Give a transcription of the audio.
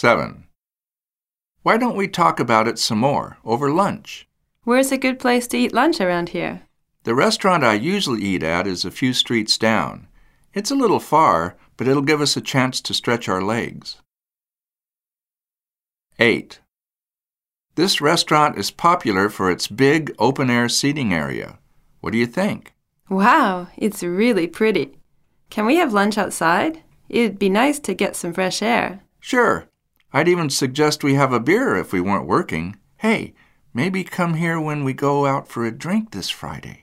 7. Why don't we talk about it some more over lunch? Where's a good place to eat lunch around here? The restaurant I usually eat at is a few streets down. It's a little far, but it'll give us a chance to stretch our legs. 8. This restaurant is popular for its big open-air seating area. What do you think? Wow, it's really pretty. Can we have lunch outside? It'd be nice to get some fresh air. Sure. I'd even suggest we have a beer if we weren't working. Hey, maybe come here when we go out for a drink this Friday.